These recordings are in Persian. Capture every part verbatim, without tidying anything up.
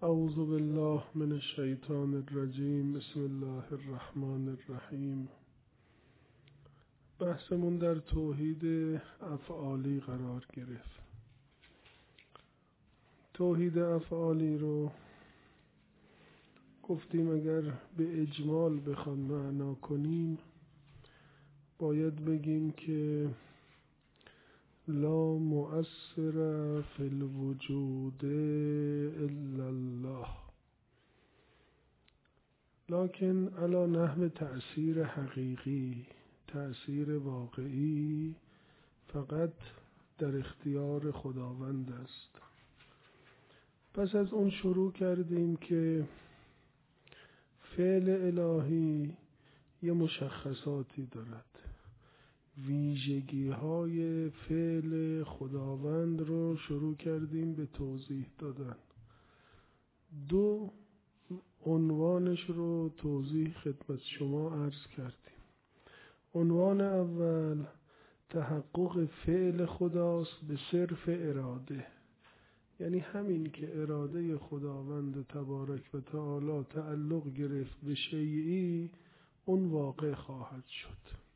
اعوذ بالله من الشیطان الرجیم. بسم الله الرحمن الرحیم. بحثمون در توحید افعالی قرار گرفت. توحید افعالی رو گفتیم اگر به اجمال بخوام معنا کنیم باید بگیم که لا مؤثر فی الوجود الا الله، لکن علی نحو تأثیر حقیقی، تأثیر واقعی فقط در اختیار خداوند است. پس از اون شروع کردیم که فعل الهی یه مشخصاتی دارد، ویژگی های فعل خداوند رو شروع کردیم به توضیح دادن. دو عنوانش رو توضیح خدمت شما عرض کردیم. عنوان اول تحقق فعل خداست به صرف اراده، یعنی همین که اراده خداوند تبارک و تعالی تعلق گرفت به شیئی اون واقع خواهد شد.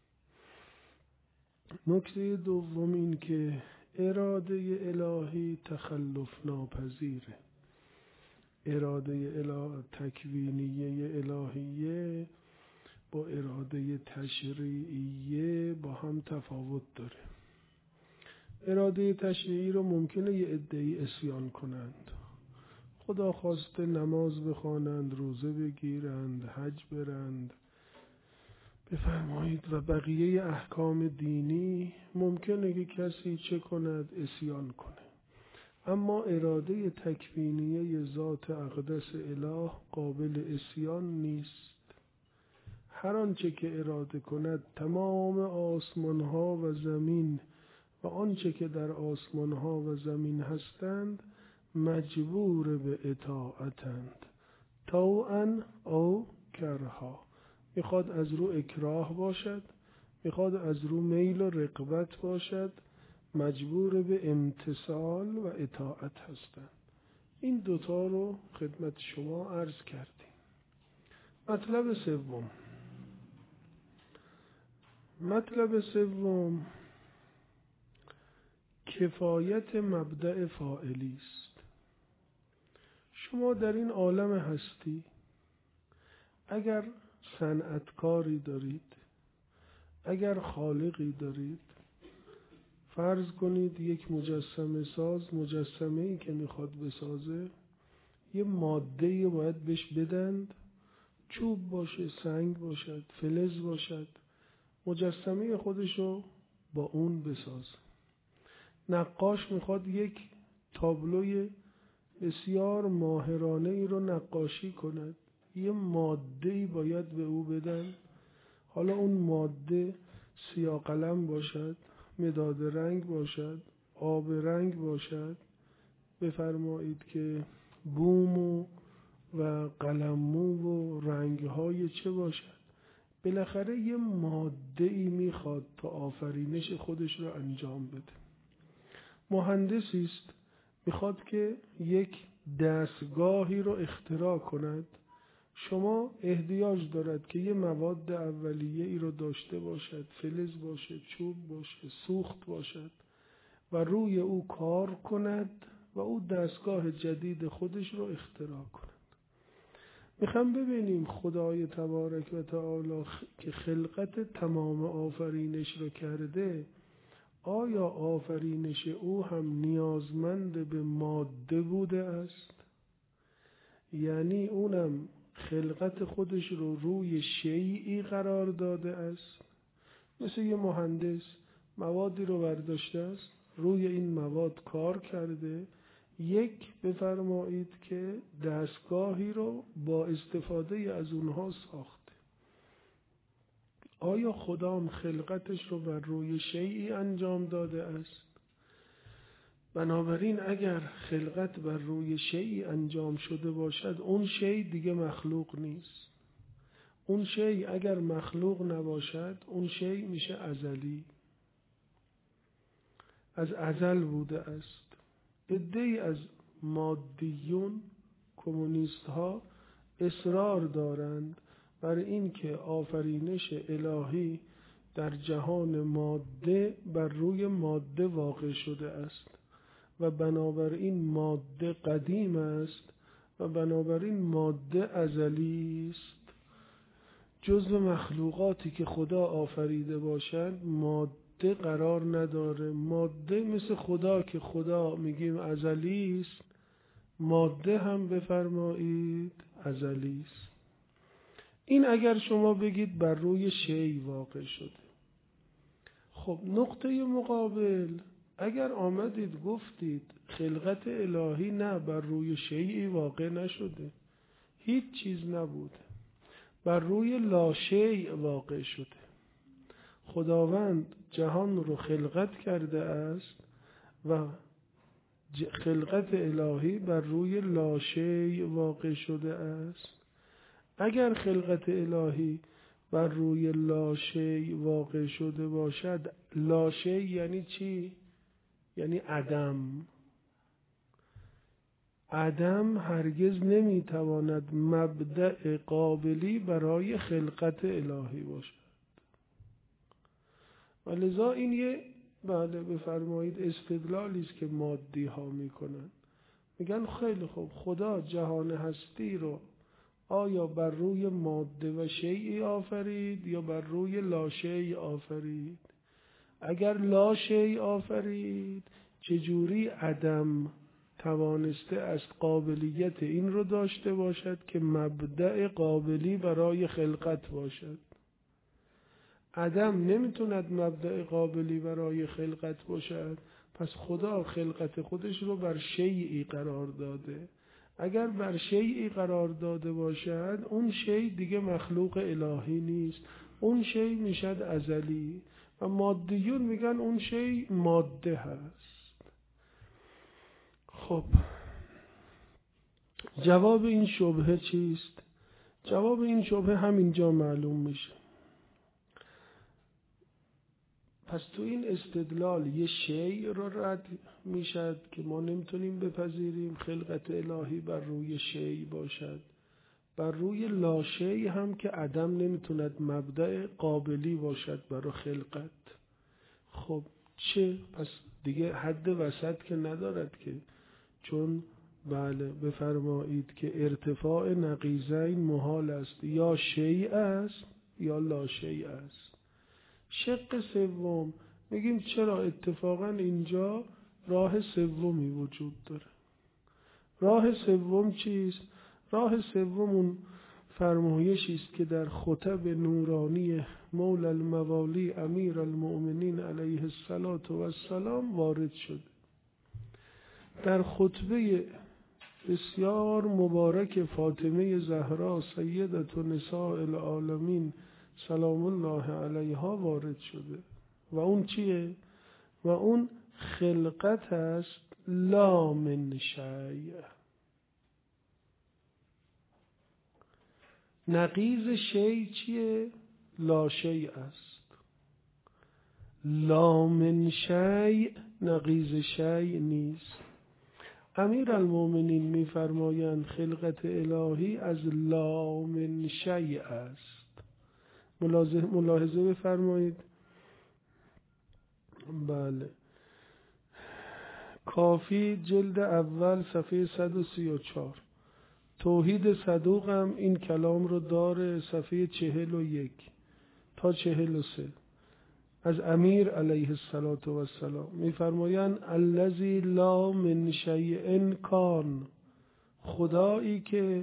نکته دوم این که اراده الهی تخلف ناپذیره. اراده اله تکوینیه الهیه با اراده تشریعیه با هم تفاوت داره. اراده تشریعی رو ممکنه یه عده‌ای عصیان کنند، خدا خواسته نماز بخوانند، روزه بگیرند، حج برند بفرمایید و بقیه احکام دینی ممکنه که کسی چه کند؟ عصیان کنه. اما اراده تکوینیه ذات اقدس اله قابل عصیان نیست. هر آنچه که اراده کند تمام آسمان ها و زمین و آنچه که در آسمان ها و زمین هستند مجبور به اطاعتند، طوعا او کرها. میخواد از رو اکراه باشد، میخواد از رو میل و رغبت باشد، مجبور به امتثال و اطاعت هستند. این دوتا رو خدمت شما عرض کردیم. مطلب سوم مطلب سوم کفایت مبدأ فاعلی است. شما در این عالم هستی اگر صنعتکاری دارید، اگر خالقی دارید، فرض کنید یک مجسمه ساز مجسمه‌ای که میخواد بسازه یه ماده‌ای باید بهش بدند، چوب باشه، سنگ باشد، فلز باشد، مجسمه خودشو با اون بساز. نقاش میخواد یک تابلوی بسیار ماهرانه ای رو نقاشی کند، یه ماده‌ای باید به او بدن. حالا اون ماده سیاه قلم باشد، مداد رنگ باشد، آب رنگ باشد، بفرمایید که بوم و قلممو و رنگ‌های چه باشد. بالاخره یه ماده‌ای میخواد تا آفرینش خودش رو انجام بده. مهندسی است میخواد که یک دستگاهی رو اختراع کند. شما احتیاج دارد که یه مواد اولیه ای رو داشته باشد، فلز باشه، چوب باشه، سوخت باشد و روی او کار کند و او دستگاه جدید خودش رو اختراع کند. میخوام ببینیم خدای تبارک و تعالی که خلقت تمام آفرینش رو کرده، آیا آفرینش او هم نیازمند به ماده بوده است؟ یعنی اونم خلقت خودش رو روی شیئی قرار داده است؟ مثل یه مهندس موادی رو برداشته است، روی این مواد کار کرده، یک بفرمایید که دستگاهی رو با استفاده از اونها ساخته. آیا خدام خلقتش رو بر روی شیئی انجام داده است؟ بنابراین اگر خلقت بر روی شیئی انجام شده باشد اون شیء دیگه مخلوق نیست. اون شیء اگر مخلوق نباشد اون شیء میشه ازلی، از ازل بوده است. عده‌ای از مادیون کمونیست ها اصرار دارند بر این که آفرینش الهی در جهان ماده بر روی ماده واقع شده است و بنابراین ماده قدیم است و بنابراین ماده ازلی است. جزو مخلوقاتی که خدا آفریده باشند ماده قرار نداره. ماده مثل خدا که خدا میگیم ازلی است، ماده هم بفرمایید ازلی است. این اگر شما بگید بر روی شیء واقع شده. خب نقطه مقابل اگر آمدید گفتید خلقت الهی نه، بر روی شیئی واقع نشده، هیچ چیز نبوده، بر روی لاشیء واقع شده. خداوند جهان رو خلقت کرده است و خلقت الهی بر روی لاشیء واقع شده است. اگر خلقت الهی بر روی لاشیء واقع شده باشد، لاشیء یعنی چی؟ یعنی عدم. عدم هرگز نمیتواند مبدأ قابلی برای خلقت الهی باشد. و لذا این یه بله بفرمایید استدلالی است که مادی ها میکنن. میگن خیلی خوب، خدا جهان هستی رو آیا بر روی ماده و شیئی آفرید یا بر روی لاشیء آفرید؟ اگر لاشیء آفرید، چجوری عدم توانسته از قابلیت این رو داشته باشد که مبدأ قابلی برای خلقت باشد؟ عدم نمیتوند مبدأ قابلی برای خلقت باشد، پس خدا خلقت خودش رو بر شیئی قرار داده. اگر بر شیئی قرار داده باشد، اون شیء دیگه مخلوق الهی نیست، اون شیء میشد ازلی. و مادیون میگن اون شیء ماده هست. خب جواب این شبهه چیست؟ جواب این شبهه همینجا معلوم میشه. پس تو این استدلال یه شیء رو رد میشد که ما نمیتونیم بپذیریم خلقت الهی بر روی شیء باشد. بر روی لاشیء هم که عدم نمیتوند مبدأ قابلی باشد برای خلقت. خب چه؟ پس دیگه حد وسط که ندارد که، چون بله بفرمایید که ارتفاع نقیضین محال است، یا شیء است یا لاشیء است. شق سوم میگیم چرا اتفاقا اینجا راه سومی وجود داره. راه سوم چیست؟ راه سوم اون فرمایشی است که در خطب نورانی مولا الموالی امیر المؤمنین علیه السلام وارد شد. در خطبه بسیار مبارک فاطمه زهرا سیدة نساء العالمین سلام الله علیها وارد شده. و اون چیه؟ و اون خلقت است لا من شیء. نقیض شیء چیه؟ لا شیء است. لا من شیء نقیض شیء نیست. امیر المؤمنین میفرمایند خلقت الهی از لا من شیء است. ملاحظه بفرمایید. بله کافی جلد اول صفحه صد و سی و چهار. توحید صدوق هم این کلام رو داره، صفحه چهل و یک تا چهل و سه. از امیر علیه السلام میفرمایند الذی لا من شیء کان، خدایی که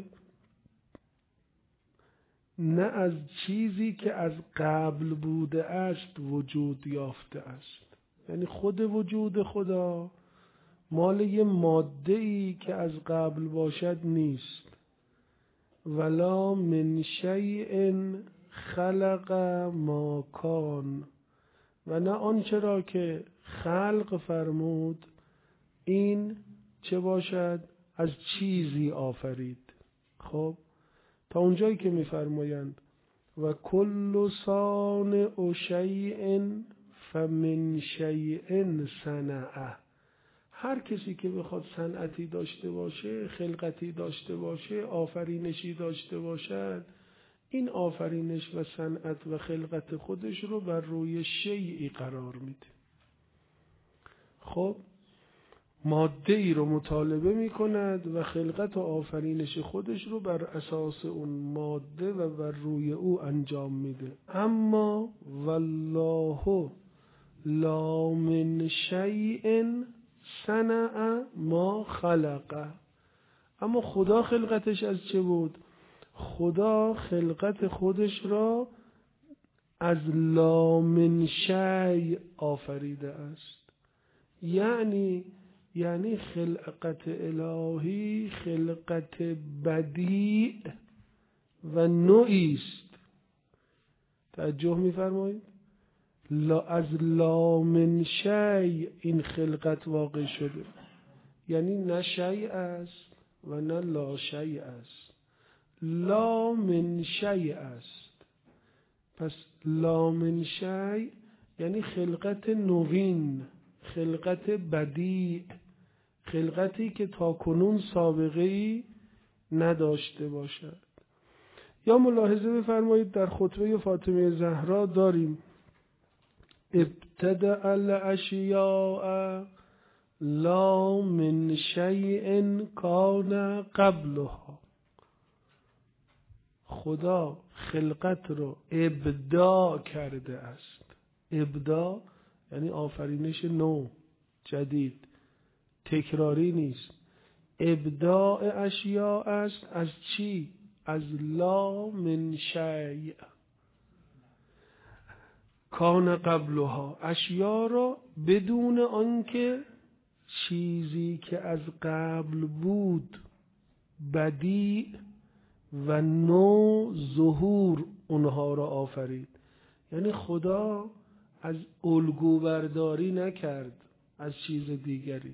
نه از چیزی که از قبل بوده است وجود یافته است. یعنی خود وجود خدا مال یه ماده‌ای که از قبل باشد نیست. ولا من شیء خلق ما کان، و نه آنچه را که خلق فرمود این چه باشد؟ از چیزی آفرید. خب تا اونجایی که میفرمایند و کل صانع شیء فمن شیء صنعه، هر کسی که بخواد صنعتی داشته باشه، خلقتی داشته باشه، آفرینشی داشته باشد، این آفرینش و صنعت و خلقت خودش رو بر روی شیئی قرار میده. خب ماده ای رو مطالبه می کند و خلقت و آفرینش خودش رو بر اساس اون ماده و بر روی او انجام میده. اما والله لا من شیء صنع ما خلق. اما خدا خلقتش از چه بود؟ خدا خلقت خودش را از لا من شیء آفریده است. یعنی یعنی خلقت الهی خلقت بدیع و نوعی است. توجه می‌فرمایید؟ لا از لا من شیء این خلقت واقع شده، یعنی نه شیء است و نه لا شیء است، لا من شیء است. پس لا من شیء یعنی خلقت نوین، خلقت بدیع، خلقتی که تا کنون سابقه‌ای نداشته باشد. یا ملاحظه بفرمایید در خطبه فاطمه زهرا داریم ابتدأ الاشیاء لا من شیء کان قبلها. خدا خلقت رو ابداع کرده است. ابداع یعنی آفرینش نو، جدید، تکراری نیست. ابداع اشیاء است. از چی؟ از لا من شیء کان قبلها. اشیاء را بدون آنکه چیزی که از قبل بود بدیع و نو ظهور اونها را آفرید. یعنی خدا از الگو برداری نکرد از چیز دیگری.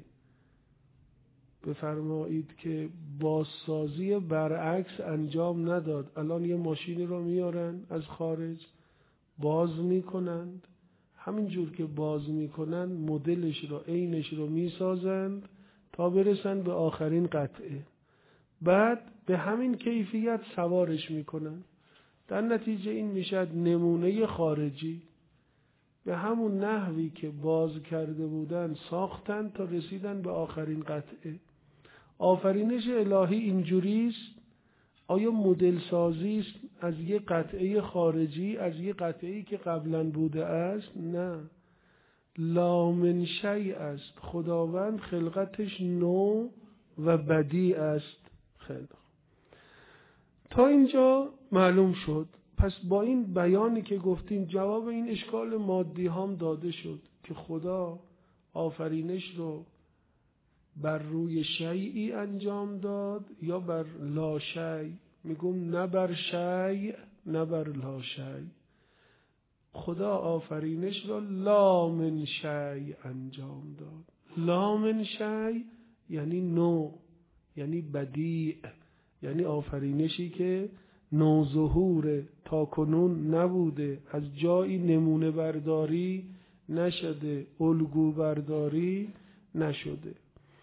بفرمایید که بازسازی برعکس انجام نداد. الان یه ماشینی رو میارن از خارج باز میکنند، همینجور که باز میکنند مدلش رو عینش رو میسازند تا برسند به آخرین قطعه، بعد به همین کیفیت سوارش میکنند. در نتیجه این میشد نمونه خارجی، به همون نحوی که باز کرده بودن ساختن تا رسیدن به آخرین قطعه. آفرینش الهی اینجوریست. آیا مدل سازی است از یه قطعه خارجی، از یه قطعه‌ای که قبلا بوده است؟ نه، لا من شیء است. خداوند خلقتش نو و بدیع است. خیلی تا اینجا معلوم شد. پس با این بیانی که گفتیم جواب این اشکال مادی هم داده شد که خدا آفرینش رو بر روی شیئی انجام داد یا بر لا شیء. میگم نه بر شیء نه بر لا شیء. خدا آفرینش را لا من شیء انجام داد. لا من شیء یعنی نو، یعنی بدیع، یعنی آفرینشی که نوظهوره، تا کنون نبوده، از جایی نمونه برداری نشده، الگو برداری نشده.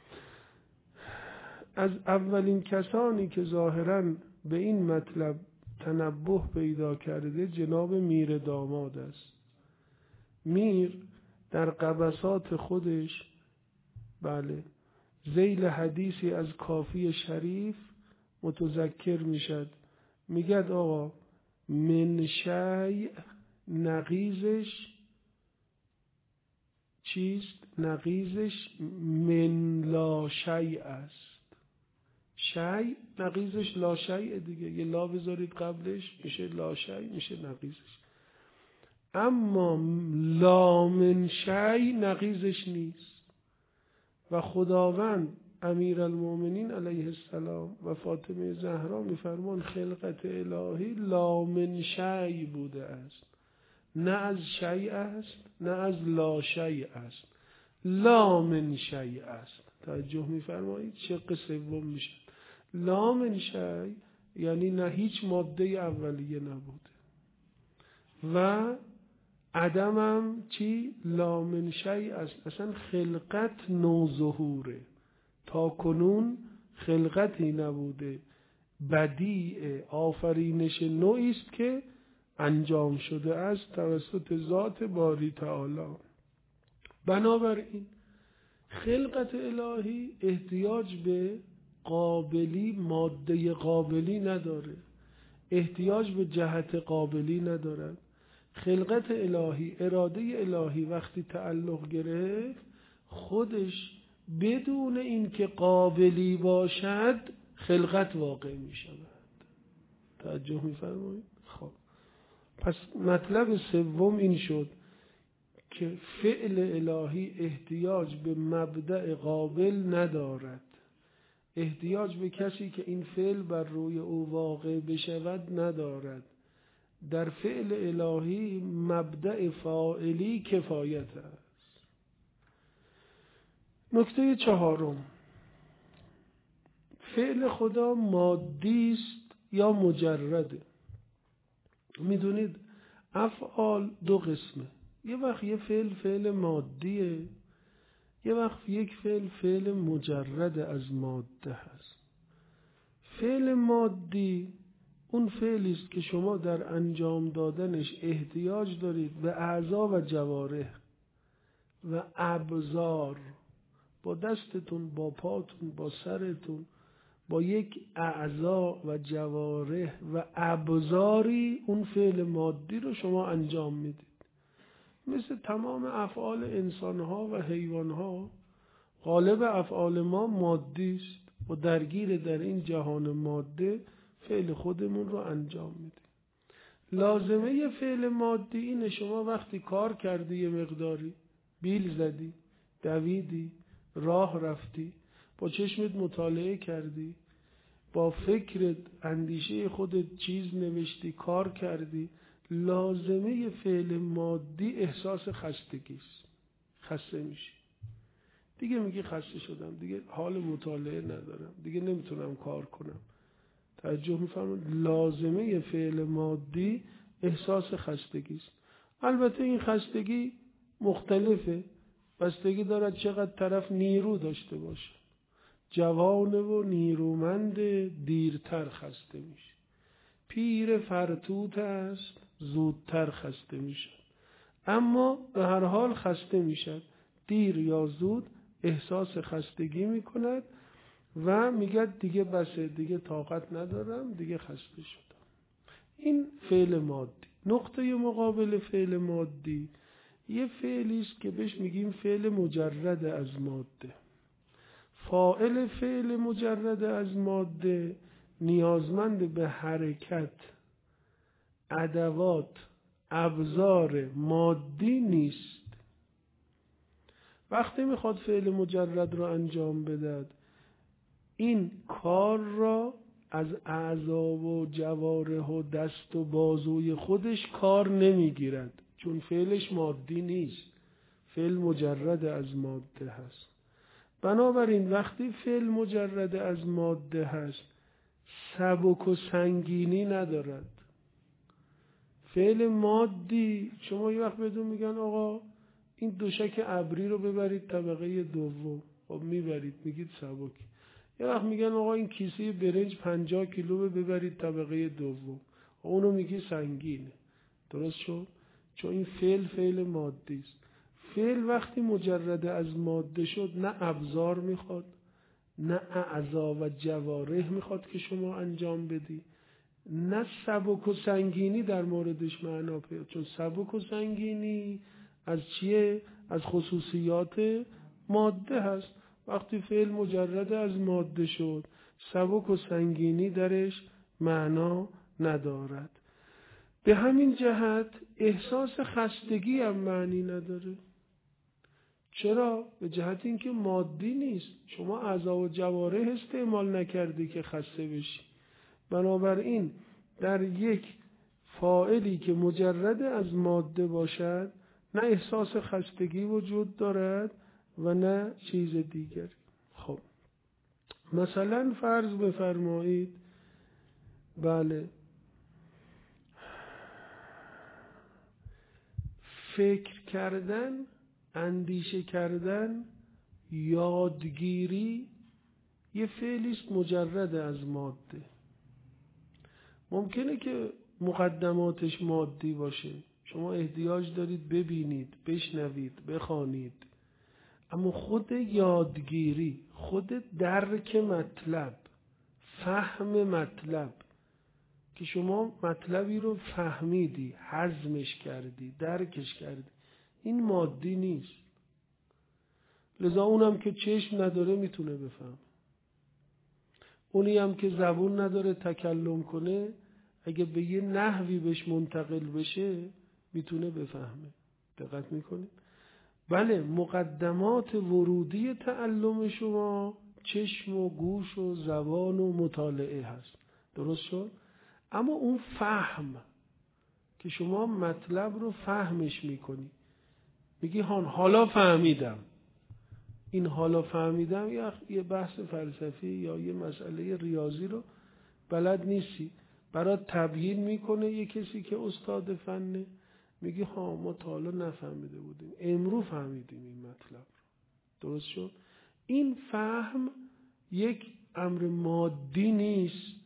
از اولین کسانی که ظاهراً به این مطلب تنبه پیدا کرده جناب میر داماد است. میر در قبسات خودش بله ذیل حدیثی از کافی شریف متذکر میشد. میگد آقا من شیء نقیزش چیست؟ نقیزش من لا شیء است. شیء نقیزش لا شیء دیگه، یه لا بذارید قبلش میشه لا شیء، میشه نقیزش. اما لا من شیء نقیزش نیست. و خداوند امیرالمومنین علیه السلام و فاطمه زهرا میفرمان خلقت الهی لا من شیء بوده است. نه از شیء است نه از لا شیء است، لا من شیء است. توجه میفرمایید؟ شق سوم میشه لا من شیء، یعنی نه هیچ ماده اولیه نبوده و عدمم چی؟ لا من شیء است. اصلا خلقت نوظهوره، تا کنون خلقتی نبوده، بدیع آفرینش نوعی است که انجام شده است توسط ذات باری تعالی. بنابراین خلقت الهی احتیاج به قابلی، ماده قابلی نداره، احتیاج به جهت قابلی ندارد. خلقت الهی، اراده الهی وقتی تعلق گرفت، خودش بدون اینکه قابلی باشد خلقت واقع می شود. توجه می فرمایید؟ خب پس مطلب سوم این شد که فعل الهی احتیاج به مبدأ قابل ندارد، احتیاج به کسی که این فعل بر روی او واقع بشود ندارد. در فعل الهی مبدأ فاعلی کفایت است. نکته چهارم، فعل خدا مادی است یا مجرده؟ میدونید افعال دو قسمه، یه وقت یه فعل فعل مادیه، یه وقت یک فعل فعل مجرد از ماده هست. فعل مادی اون فعلی است که شما در انجام دادنش احتیاج دارید به اعضا و جوارح و ابزار، با دستتون، با پاتون، با سرتون، با یک اعضا و جوارح و ابزاری اون فعل مادی رو شما انجام میدید. مثل تمام افعال انسانها و حیوانها، غالب افعال ما مادی است و درگیر در این جهان ماده فعل خودمون رو انجام میدیم. لازمه فعل مادی اینه شما وقتی کار کردی، یه مقداری بیل زدی، دویدی، راه رفتی، با چشمت مطالعه کردی، با فکرت، اندیشه خودت چیز نوشتی، کار کردی، لازمه فعل مادی احساس خستگی است. خسته میشی دیگه، میگی خسته شدم دیگه، حال مطالعه ندارم دیگه، نمیتونم کار کنم. توجه میفرمایید؟ لازمه فعل مادی احساس خستگی است. البته این خستگی مختلفه، بستگی دارد چقدر طرف نیرو داشته باشه. جوان و نیرومند دیرتر خسته میشه، پیر فرتوت است زودتر خسته میشه، اما به هر حال خسته میشد، دیر یا زود احساس خستگی میکند و میگه دیگه بسه، دیگه طاقت ندارم، دیگه خسته شدم. این فعل مادی. نقطه مقابل فعل مادی یه فعلی است که بهش میگیم فعل مجرد از ماده. فاعل فعل مجرد از ماده نیازمند به حرکت، ادوات، ابزار مادی نیست. وقتی میخواد فعل مجرد رو انجام بده، این کار را از اعضا و جوارح و دست و بازوی خودش کار نمیگیرد، چون فعلش مادی نیست، فعل مجرد از ماده هست. بنابراین وقتی فعل مجرد از ماده هست سبک و سنگینی ندارد. فعل مادی شما یه وقت بدون میگن آقا این دوشک ابری رو ببرید طبقه دوم، خب میبرید میگید سبک. یه وقت میگن آقا این کیسه برنج پنجاه کیلو ببرید طبقه دوم، اونو میگی سنگینه. درست شد؟ چون این فعل فعل مادی است. فعل وقتی مجرد از ماده شد نه ابزار میخواد، نه اعضا و جوارح میخواد که شما انجام بدی، نه سبک و سنگینی در موردش معنا پیدا. چون سبک و سنگینی از چیه؟ از خصوصیات ماده هست. وقتی فعل مجرد از ماده شد سبک و سنگینی درش معنا ندارد. به همین جهت احساس خستگی هم معنی نداره. چرا؟ به جهت اینکه مادی نیست، شما اعضا و جوارح استعمال نکردی که خسته بشی. بنابراین در یک فاعلی که مجرد از ماده باشد نه احساس خستگی وجود دارد و نه چیز دیگر. خب مثلا فرض بفرمایید بله فکر کردن، اندیشه کردن، یادگیری یه فعلیست مجرد از ماده. ممکنه که مقدماتش مادی باشه، شما احتیاج دارید ببینید، بشنوید، بخوانید، اما خود یادگیری، خود درک مطلب، فهم مطلب، که شما مطلبی رو فهمیدی، هضمش کردی، درکش کردی، این مادی نیست. لذا اونم که چشم نداره میتونه بفهم، اونی هم که زبون نداره تکلم کنه، اگه به یه نحوی بهش منتقل بشه میتونه بفهمه. دقت میکنید؟ بله، مقدمات ورودی تعلم شما چشم و گوش و زبان و مطالعه هست، درست شد؟ اما اون فهم که شما مطلب رو فهمش میکنی، میگی هان حالا فهمیدم، این حالا فهمیدم یا یه بحث فلسفی یا یه مسئله ریاضی رو بلد نیستی، برات تبیین میکنه یه کسی که استاد فنه، میگی ها ما تا حالا نفهمیده بودیم، امروز فهمیدیم این مطلب رو. درست شد؟ این فهم یک امر مادی نیست.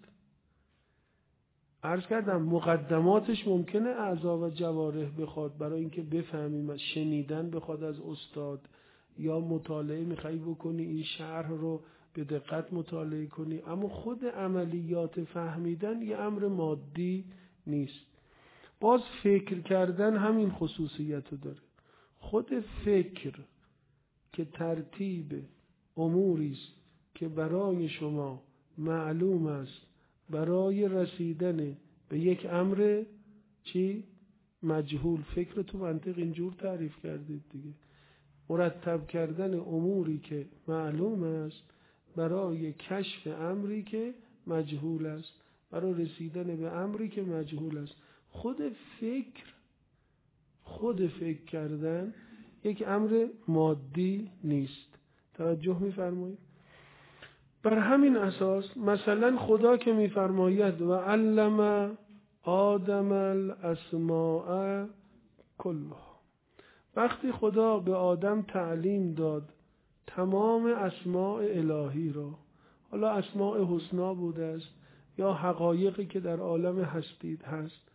عرض کردم مقدماتش ممکنه اعضا و جوارح بخواد برای اینکه بفهمیم، شنیدن بخواد از استاد، یا مطالعه میخوای بکنی این شرح رو به دقت مطالعه کنی، اما خود عملیات فهمیدن یه امر مادی نیست. باز فکر کردن همین خصوصیت رو داره. خود فکر که ترتیب اموری است که برای شما معلوم است برای رسیدن به یک امر چی؟ مجهول. فکر تو منطق اینجور تعریف کردید دیگه، مرتب کردن اموری که معلوم است برای کشف امری که مجهول است، برای رسیدن به امری که مجهول است. خود فکر خود فکر کردن یک امر مادی نیست. توجه می‌فرمایید؟ بر همین اساس مثلا خدا که می‌فرماید و علم آدم الاسماء کلها، وقتی خدا به آدم تعلیم داد تمام اسماء الهی را، حالا اسماء حسنا بوده است یا حقایقی که در عالم هستید هست،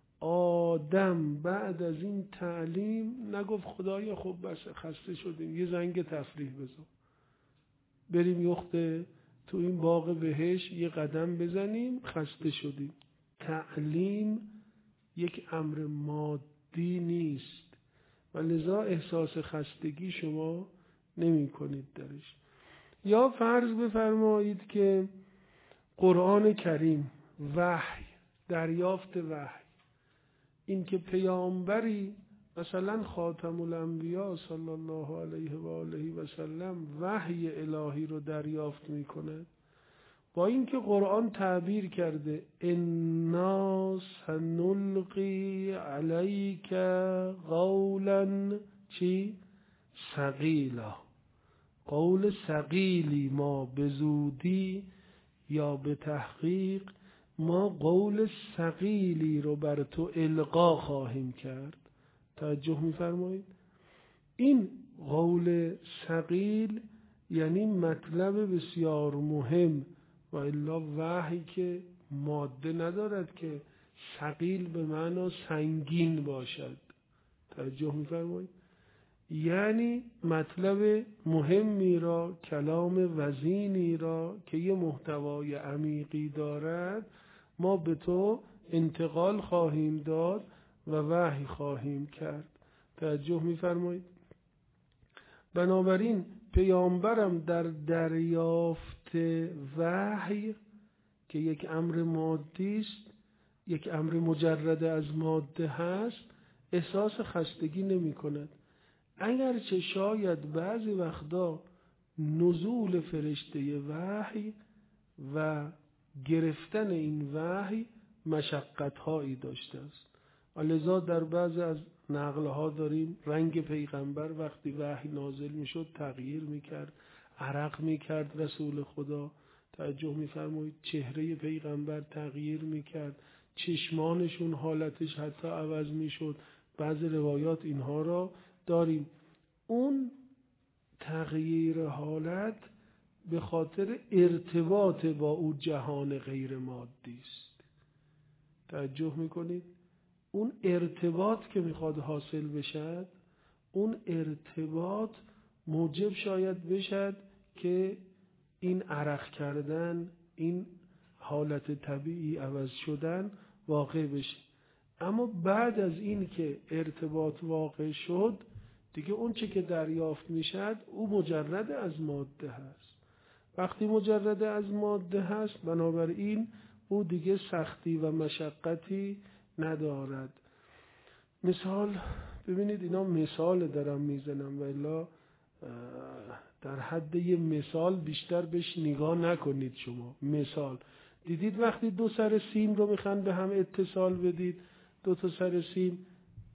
آدم بعد از این تعلیم نگفت خدایا خب بس خسته شدیم یه زنگ تفریح بزن، بریم یخته تو این باغ بهشت یه قدم بزنیم، خسته شدیم. تعلیم یک امر مادی نیست و لذا احساس خستگی شما نمی کنید درش. یا فرض بفرمایید که قرآن کریم، وحی، دریافت وحی، این که پیامبری مثلا خاتم الانبیا صلی الله علیه و آله و سلم وحی الهی رو دریافت میکنه، با اینکه قرآن تعبیر کرده انا سنلقی علیک قولا چی؟ ثقیلا، قول ثقیلی ما به زودی یا به تحقیق ما قول ثقیلی رو بر تو القا خواهیم کرد. توجه می‌فرمایید؟ این قول ثقیل یعنی مطلب بسیار مهم، و الا وحی که ماده ندارد که ثقیل به معنی سنگین باشد. توجه می‌فرمایید؟ یعنی مطلب مهمی را، کلام وزینی را که یه محتوای عمیقی دارد ما به تو انتقال خواهیم داد و وحی خواهیم کرد. توجه می‌فرمایید؟ بنابراین پیامبرم در دریافت وحی که یک امر مادی است، یک امر مجرد از ماده هست، احساس خستگی نمی کند. اگرچه شاید بعضی وقتا نزول فرشته وحی و گرفتن این وحی مشقت‌هایی داشته است، ولذا در بعضی از نقل‌ها داریم رنگ پیغمبر وقتی وحی نازل می‌شد تغییر می‌کرد، عرق می‌کرد رسول خدا. توجه می‌فرمایید؟ چهره پیغمبر تغییر می‌کرد، چشمانشون حالتش حتی عوض می‌شد، بعضی روایات اینها را داریم. اون تغییر حالت به خاطر ارتباط با اون جهان غیر مادی است. توجه میکنید؟ اون ارتباط که میخواد حاصل بشد، اون ارتباط موجب شاید بشد که این عرق کردن، این حالت طبیعی عوض شدن واقع بشه. اما بعد از این که ارتباط واقع شد، دیگه اون چه که دریافت میشد او مجرد از ماده هست. وقتی مجرد از ماده هست، بنابراین او دیگه سختی و مشقتی ندارد. مثال ببینید، اینا مثال دارم میزنم و الا در حد یه مثال بیشتر بهش نگاه نکنید. شما مثال دیدید وقتی دو سر سیم رو میخوان به هم اتصال بدید، دو تا سر سیم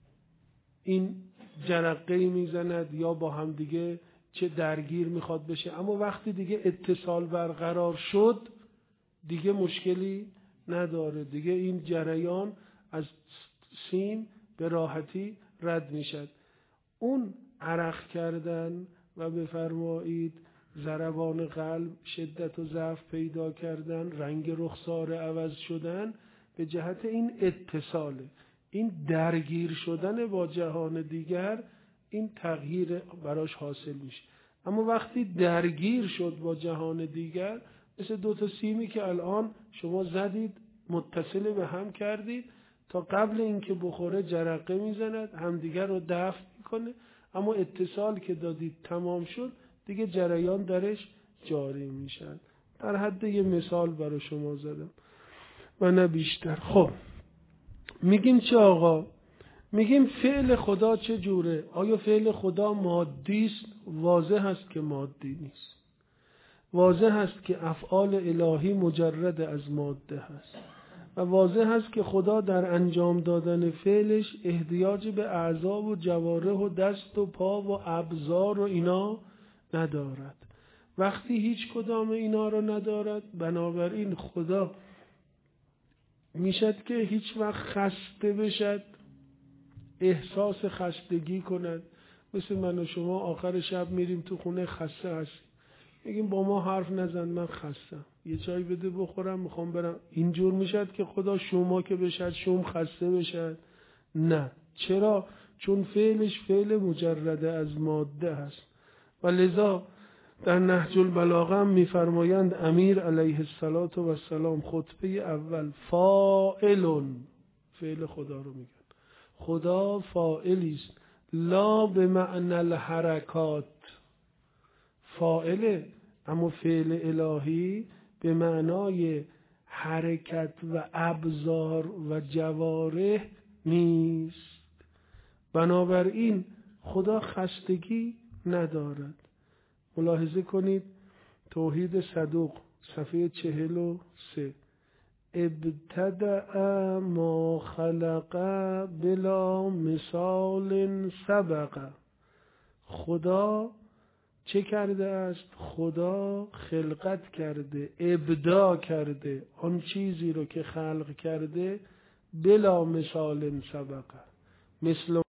این جرقه‌ای میزند یا با هم دیگه چه درگیر میخواد بشه، اما وقتی دیگه اتصال برقرار شد دیگه مشکلی نداره، دیگه این جریان از سیم به راحتی رد میشد. اون عرق کردن و بفرمایید ضربان قلب شدت و ضعف پیدا کردن، رنگ رخسار عوض شدن، به جهت این اتصاله، این درگیر شدن با جهان دیگر، این تغییر براش حاصل میشه. اما وقتی درگیر شد با جهان دیگر، مثل دو تا سیمی که الان شما زدید متصل به هم کردید، تا قبل اینکه بخوره جرقه میزند، همدیگر رو دفع میکنه، اما اتصال که دادید تمام شد دیگه جریان درش جاری میشن. در حد یه مثال برای شما زدم و نه بیشتر. خب میگیم چه آقا؟ میگیم فعل خدا چه جوره؟ آیا فعل خدا مادی است؟ واضح هست که مادی نیست. واضح هست که افعال الهی مجرد از ماده هست و واضح هست که خدا در انجام دادن فعلش احتیاج به اعضا و جوارح و دست و پا و ابزار و اینا ندارد. وقتی هیچ کدام اینا رو ندارد، بنابراین خدا میشد که هیچ وقت خسته بشد، احساس خستگی کند. مثل من و شما آخر شب میریم تو خونه خسته هستیم، میگیم با ما حرف نزن، من خستم، یه چای بده بخورم، میخوام برم. اینجور میشد که خدا شما که بشد شوم خسته بشد؟ نه. چرا؟ چون فعلش فعل مجرد از ماده هست. و لذا در نهج البلاغه هم میفرمایند امیر علیه السلام خطبه اول فاعلون، فعل خدا رو میگن، خدا فاعلی است، لا به معنی الحرکات، فاعله اما فعل الهی به معنای حرکت و ابزار و جوارح نیست. بنابراین خدا خستگی ندارد. ملاحظه کنید توحید صدوق صفحه چهل و سه، ابتدأ ما خلق بلا مثال سبق. خدا چه کرده است؟ خدا خلقت کرده، ابداع کرده آن چیزی رو که خلق کرده بلا مثال سبق، مثل